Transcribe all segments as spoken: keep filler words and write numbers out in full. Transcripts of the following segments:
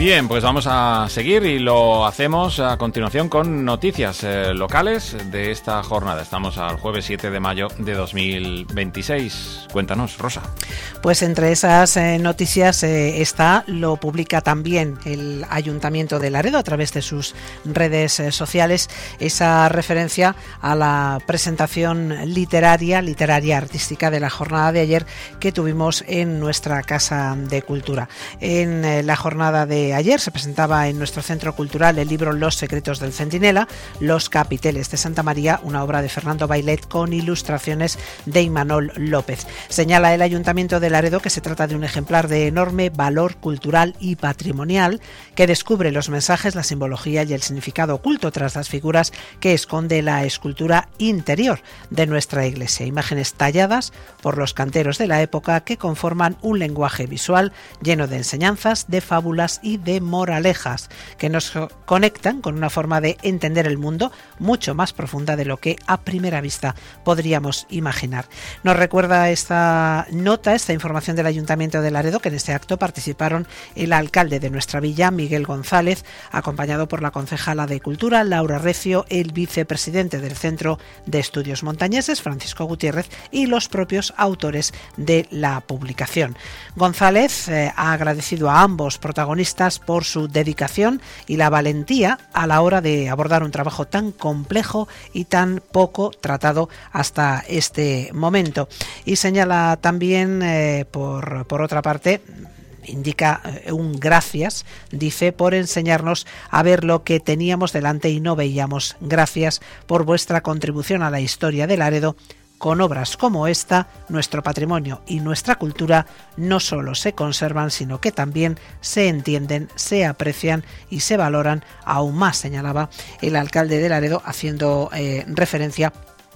Bien, pues vamos a seguir y lo hacemos a continuación con noticias eh, locales de esta jornada. Estamos al jueves siete de mayo de dos mil veintiséis. Cuéntanos, Rosa. Pues entre esas eh, noticias eh, está, lo publica también el Ayuntamiento de Laredo a través de sus redes eh, sociales, esa referencia a la presentación literaria, literaria artística de la jornada de ayer que tuvimos en nuestra Casa de Cultura. En eh, la jornada de ayer se presentaba en nuestro centro cultural el libro Los secretos del centinela, Los capiteles de Santa María, una obra de Fernando Bailet con ilustraciones de Imanol López. Señala el Ayuntamiento de Laredo que se trata de un ejemplar de enorme valor cultural y patrimonial que descubre los mensajes, la simbología y el significado oculto tras las figuras que esconde la escultura interior de nuestra iglesia. Imágenes talladas por los canteros de la época que conforman un lenguaje visual lleno de enseñanzas, de fábulas y de moralejas que nos conectan con una forma de entender el mundo mucho más profunda de lo que a primera vista podríamos imaginar. Nos recuerda esta nota, esta información del Ayuntamiento de Laredo, que en este acto participaron el alcalde de nuestra villa, Miguel González, acompañado por la concejala de Cultura, Laura Recio, el vicepresidente del Centro de Estudios Montañeses, Francisco Gutiérrez, y los propios autores de la publicación. González eh, ha agradecido a ambos protagonistas por su dedicación y la valentía a la hora de abordar un trabajo tan complejo y tan poco tratado hasta este momento. Y señala también, eh, por, por otra parte, indica un gracias, dice, por enseñarnos a ver lo que teníamos delante y no veíamos. Gracias por vuestra contribución a la historia de Laredo. Con obras como esta, nuestro patrimonio y nuestra cultura no solo se conservan, sino que también se entienden, se aprecian y se valoran aún más, señalaba el alcalde de Laredo, haciendo eh, referencia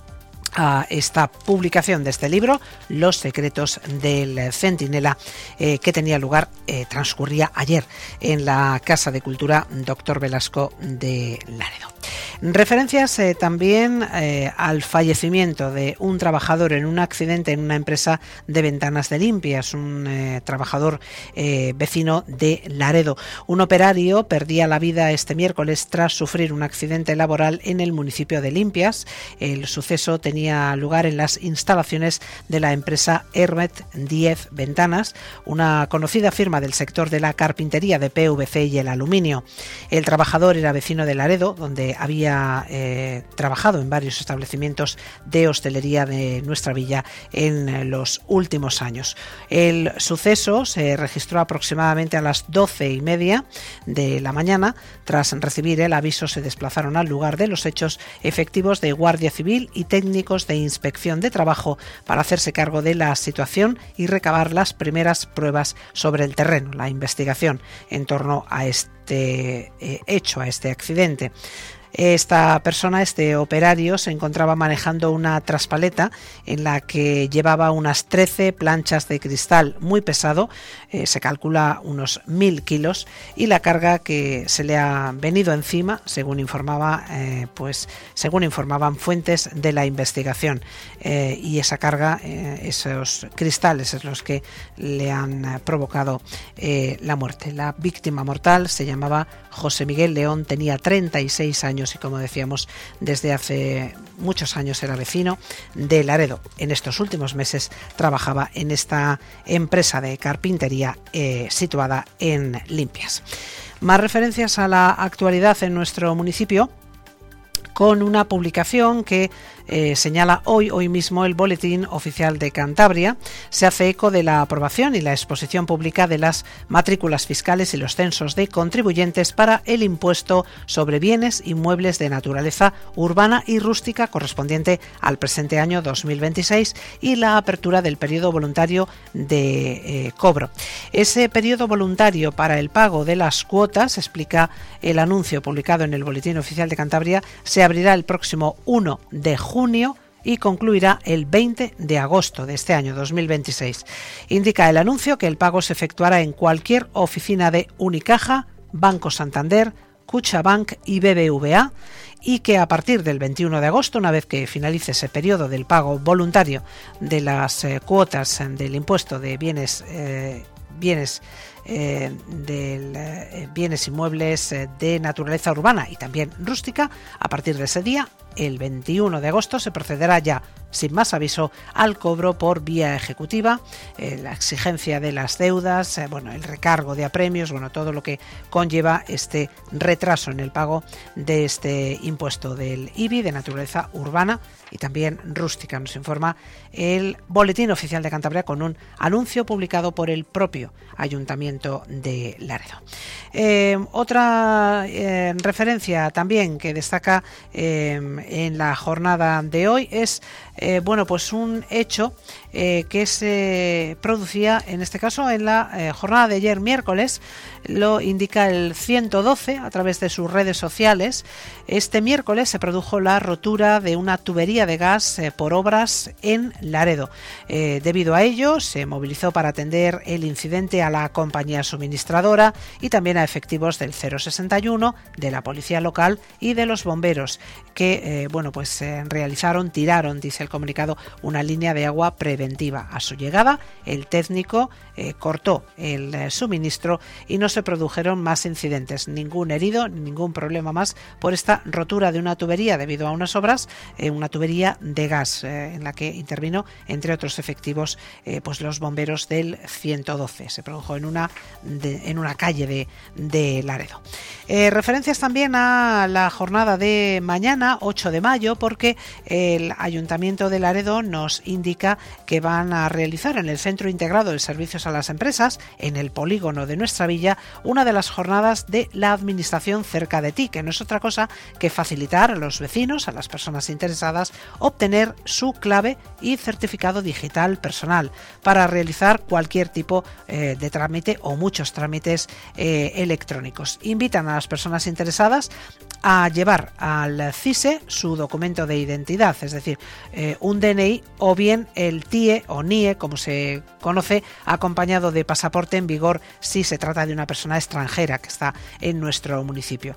a esta publicación de este libro, Los secretos del centinela, eh, que tenía lugar, eh, transcurría ayer en la Casa de Cultura Doctor Velasco de Laredo. Referencias eh, también eh, al fallecimiento de un trabajador en un accidente en una empresa de ventanas de limpias, un eh, trabajador eh, vecino de Laredo. Un operario perdía la vida este miércoles tras sufrir un accidente laboral en el municipio de Limpias. El suceso tenía lugar en las instalaciones de la empresa Hermet diez Ventanas, una conocida firma del sector de la carpintería, de P V C y el aluminio. El trabajador era vecino de Laredo, donde había eh, trabajado en varios establecimientos de hostelería de nuestra villa en los últimos años. El suceso se registró aproximadamente a las doce y media de la mañana. Tras recibir el aviso, se desplazaron al lugar de los hechos efectivos de Guardia Civil y técnicos de inspección de trabajo para hacerse cargo de la situación y recabar las primeras pruebas sobre el terreno, la investigación en torno a este eh, hecho, a este accidente. Esta persona, este operario, se encontraba manejando una traspaleta en la que llevaba unas trece planchas de cristal muy pesado, eh, se calcula unos mil kilos, y la carga que se le ha venido encima, según informaba, eh, pues, según informaban fuentes de la investigación, eh, y esa carga, eh, esos cristales, es los que le han eh, provocado eh, la muerte. La víctima mortal se llamaba José Miguel León, tenía treinta y seis años y, como decíamos, desde hace muchos años era vecino de Laredo. En estos últimos meses trabajaba en esta empresa de carpintería eh, situada en Limpias. Más referencias a la actualidad en nuestro municipio, con una publicación que eh, señala hoy, hoy mismo el Boletín Oficial de Cantabria. Se hace eco de la aprobación y la exposición pública de las matrículas fiscales y los censos de contribuyentes para el impuesto sobre bienes inmuebles de naturaleza urbana y rústica correspondiente al presente año dos mil veintiséis y la apertura del periodo voluntario de eh, cobro. Ese periodo voluntario para el pago de las cuotas, explica el anuncio publicado en el Boletín Oficial de Cantabria, se abrirá el próximo uno de junio y concluirá el veinte de agosto de este año dos mil veintiséis. Indica el anuncio que el pago se efectuará en cualquier oficina de Unicaja, Banco Santander, Cuchabank y B B V A, y que a partir del veintiuno de agosto, una vez que finalice ese periodo del pago voluntario de las eh, cuotas del impuesto de bienes eh, bienes eh, de eh, bienes inmuebles eh, de naturaleza urbana y también rústica, a partir de ese día, el veintiuno de agosto, se procederá ya, sin más aviso, al cobro por vía ejecutiva, eh, la exigencia de las deudas, eh, bueno, el recargo de apremios, bueno, todo lo que conlleva este retraso en el pago de este impuesto del I B I de naturaleza urbana y también rústica. Nos informa el Boletín Oficial de Cantabria con un anuncio publicado por el propio Ayuntamiento de Laredo. Eh, otra eh, referencia también que destaca eh, en la jornada de hoy es eh, bueno, pues un hecho eh, que se producía en este caso en la eh, jornada de ayer miércoles. Lo indica el ciento doce a través de sus redes sociales. Este miércoles se produjo la rotura de una tubería de gas eh, por obras en Laredo. Eh, debido a ello, se movilizó para atender el incidente a la compañía suministradora y también a efectivos del cero sesenta y uno, de la policía local y de los bomberos, que eh, bueno, pues eh, realizaron, tiraron, dice el comunicado, una línea de agua preventiva. A su llegada, el técnico eh, cortó el eh, suministro y no se produjeron más incidentes, ningún herido, ningún problema más por esta rotura de una tubería debido a unas obras, eh, una tubería de gas eh, en la que intervino, entre otros efectivos, eh, pues los bomberos del ciento doce. Se produjo en una, de, en una calle de, de Laredo. Eh, referencias también a la jornada de mañana, ocho de mayo, porque el Ayuntamiento de Laredo nos indica que van a realizar en el Centro Integrado de Servicios a las Empresas, en el polígono de nuestra villa, una de las jornadas de la Administración cerca de ti, que no es otra cosa que facilitar a los vecinos, a las personas interesadas, obtener su clave y certificado digital personal para realizar cualquier tipo eh, de trámite o muchos trámites eh, electrónicos. Invitan a las personas interesadas a llevar al C I S E su documento de identidad, es decir, eh, un D N I o bien el T I E o N I E, como se conoce, acompañado de pasaporte en vigor si se trata de una persona extranjera que está en nuestro municipio.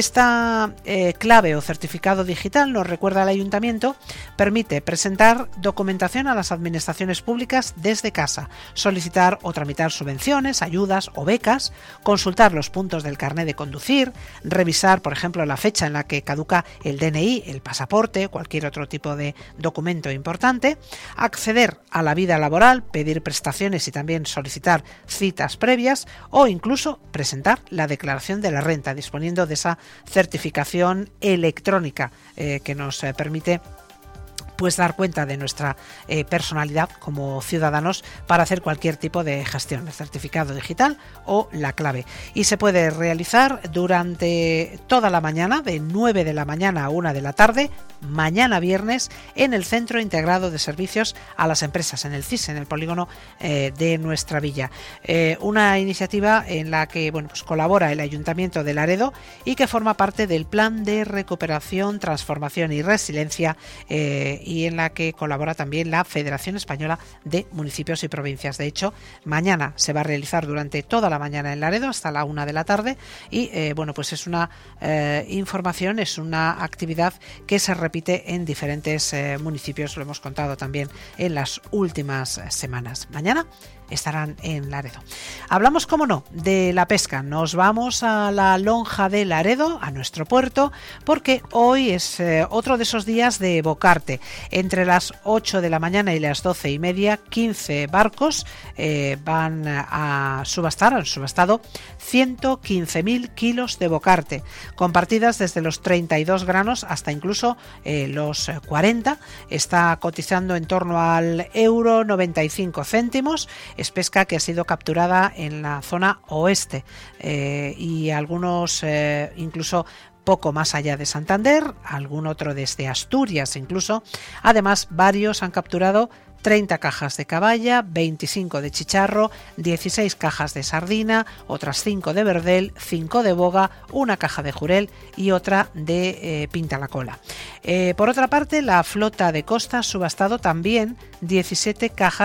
Esta eh, clave o certificado digital, nos recuerda el Ayuntamiento, permite presentar documentación a las administraciones públicas desde casa, solicitar o tramitar subvenciones, ayudas o becas, consultar los puntos del carné de conducir, revisar, por ejemplo, la fecha en la que caduca el D N I, el pasaporte, cualquier otro tipo de documento importante, acceder a la vida laboral, pedir prestaciones y también solicitar citas previas o incluso presentar la declaración de la renta, disponiendo de esa certificación electrónica eh, que nos eh, permite pues dar cuenta de nuestra eh, personalidad como ciudadanos para hacer cualquier tipo de gestión, el certificado digital o la clave. Y se puede realizar durante toda la mañana, de nueve de la mañana a una de la tarde, mañana viernes, en el Centro Integrado de Servicios a las Empresas, en el C I S E, en el polígono eh, de nuestra villa. Eh, una iniciativa en la que bueno, pues colabora el Ayuntamiento de Laredo y que forma parte del Plan de Recuperación, Transformación y Resiliencia eh, y en la que colabora también la Federación Española de Municipios y Provincias. De hecho, mañana se va a realizar durante toda la mañana en Laredo hasta la una de la tarde y eh, bueno, pues es una eh, información, es una actividad que se repite en diferentes eh, municipios, lo hemos contado también en las últimas semanas. Mañana estarán en Laredo. Hablamos, como no, de la pesca. Nos vamos a la lonja de Laredo, a nuestro puerto, porque hoy es eh, otro de esos días de bocarte. Entre las ocho de la mañana y las doce y media, quince barcos eh, van a subastar, han subastado ciento quince mil kilos de bocarte, con partidas desde los treinta y dos granos hasta incluso eh, los cuarenta. Está cotizando en torno al euro noventa y cinco céntimos. Es pesca que ha sido capturada en la zona oeste eh, y algunos eh, incluso poco más allá de Santander, algún otro desde Asturias incluso. Además, varios han capturado treinta cajas de caballa, veinticinco de chicharro, dieciséis cajas de sardina, otras cinco de verdel, cinco de boga, una caja de jurel y otra de eh, pintalacola. Eh, por otra parte, la flota de costa ha subastado también diecisiete cajas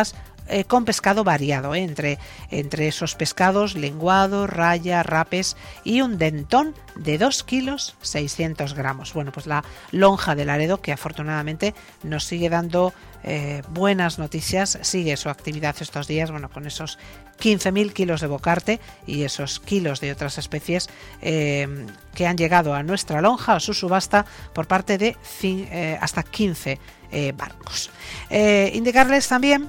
eh, con pescado variado, ¿eh? entre, entre esos pescados, lenguado, raya, rapes y un dentón de dos kilos seiscientos gramos. Bueno, pues la lonja de Laredo, que afortunadamente nos sigue dando eh, buenas noticias, sigue su actividad estos días, bueno, con esos quince mil kilos de bocarte y esos kilos de otras especies eh, que han llegado a nuestra lonja, a su subasta, por parte de eh, hasta quince eh, barcos. Eh, indicarles también,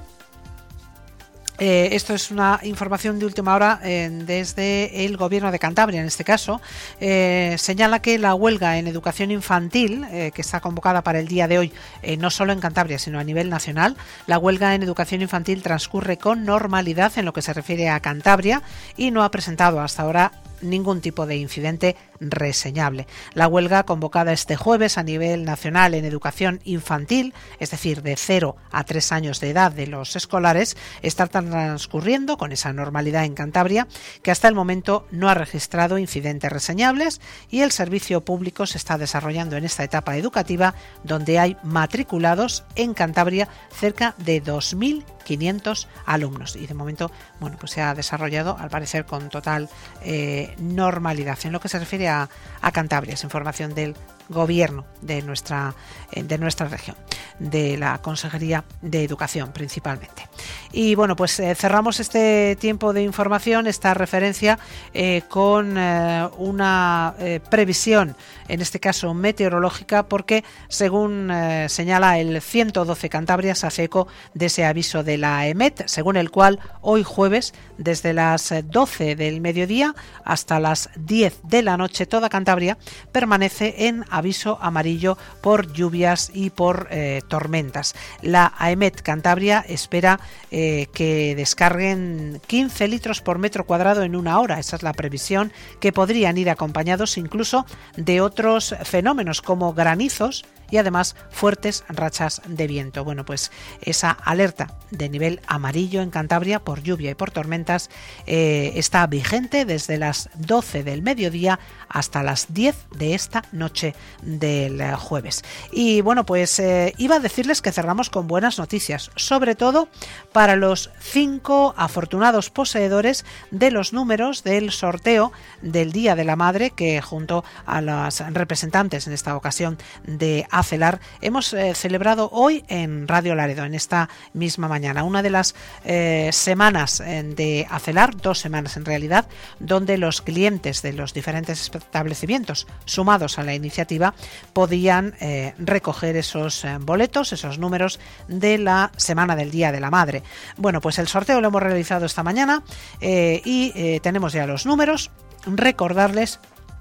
Eh, esto es una información de última hora eh, desde el Gobierno de Cantabria, en este caso, eh, señala que la huelga en educación infantil, eh, que está convocada para el día de hoy, eh, no solo en Cantabria, sino a nivel nacional, la huelga en educación infantil transcurre con normalidad en lo que se refiere a Cantabria y no ha presentado hasta ahora ningún tipo de incidente reseñable. La huelga convocada este jueves a nivel nacional en educación infantil, es decir, de cero a tres años de edad de los escolares, está transcurriendo con esa normalidad en Cantabria, que hasta el momento no ha registrado incidentes reseñables, y el servicio público se está desarrollando en esta etapa educativa, donde hay matriculados en Cantabria cerca de dos mil quinientos alumnos, y de momento, bueno, pues se ha desarrollado al parecer con total eh, normalidad. En lo que se refiere a, a Cantabria, es información del Gobierno de nuestra, de nuestra región, de la Consejería de Educación principalmente. Y bueno, pues eh, cerramos este tiempo de información, esta referencia eh, con eh, una eh, previsión, en este caso meteorológica, porque según eh, señala el ciento doce Cantabria, se hace eco de ese aviso de la EMET, según el cual hoy jueves, desde las doce del mediodía hasta las diez de la noche, toda Cantabria permanece en aviso amarillo por lluvias y por eh, tormentas. La AEMET Cantabria espera eh, que descarguen quince litros por metro cuadrado en una hora. Esa es la previsión, que podrían ir acompañados incluso de otros fenómenos como granizos y además fuertes rachas de viento. Bueno, pues esa alerta de nivel amarillo en Cantabria por lluvia y por tormentas eh, está vigente desde las doce del mediodía hasta las diez de esta noche del jueves. Y bueno, pues eh, iba a decirles que cerramos con buenas noticias, sobre todo para los cinco afortunados poseedores de los números del sorteo del Día de la Madre, que junto a las representantes en esta ocasión de ACELAR hemos eh, celebrado hoy en Radio Laredo, en esta misma mañana, una de las eh, semanas de ACELAR, dos semanas en realidad, donde los clientes de los diferentes establecimientos sumados a la iniciativa podían eh, recoger esos eh, boletos, esos números de la semana del Día de la Madre. Bueno, pues el sorteo lo hemos realizado esta mañana eh, y eh, tenemos ya los números. Recordarles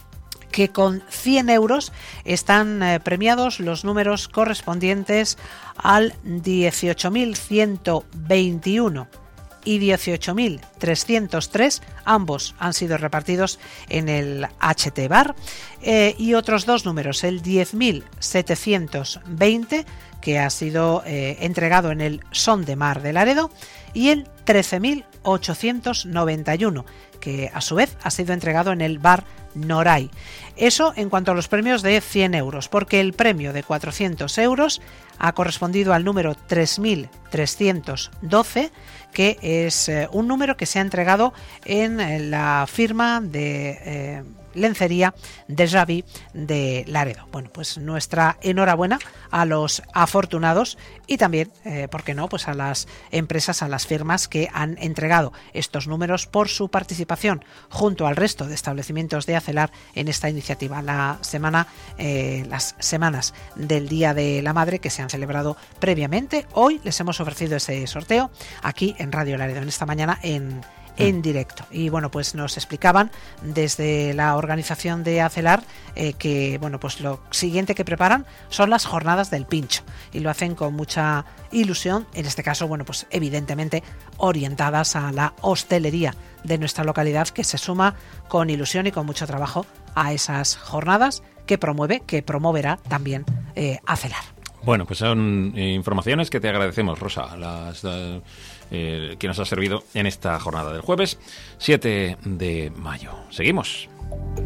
que con cien euros están eh, premiados los números correspondientes al dieciocho mil ciento veintiuno y dieciocho mil trescientos tres, ambos han sido repartidos en el H T Bar, eh, y otros dos números, el diez mil setecientos veinte, que ha sido eh, entregado en el Son de Mar de Laredo, y el trece mil ochocientos noventa y uno, que a su vez ha sido entregado en el Bar Noray. Eso en cuanto a los premios de cien euros, porque el premio de cuatrocientos euros ha correspondido al número tres mil trescientos doce, que es eh, un número que se ha entregado en eh, la firma de eh, lencería de Javi de Laredo. Bueno, pues nuestra enhorabuena a los afortunados y también, eh, ¿por qué no?, pues a las empresas, a las firmas que han entregado estos números por su participación junto al resto de establecimientos de ACELAR en esta iniciativa. La semana, eh, las semanas del Día de la Madre que se han celebrado previamente, hoy les hemos ofrecido ese sorteo aquí en Radio Laredo, en esta mañana en en directo. Y bueno, pues nos explicaban desde la organización de ACELAR eh, que bueno, pues lo siguiente que preparan son las jornadas del pincho, y lo hacen con mucha ilusión, en este caso, bueno, pues evidentemente orientadas a la hostelería de nuestra localidad, que se suma con ilusión y con mucho trabajo a esas jornadas que promueve, que promoverá también eh, ACELAR. Bueno, pues son eh, informaciones que te agradecemos, Rosa, las eh, eh, que nos ha servido en esta jornada del jueves siete de mayo. Seguimos.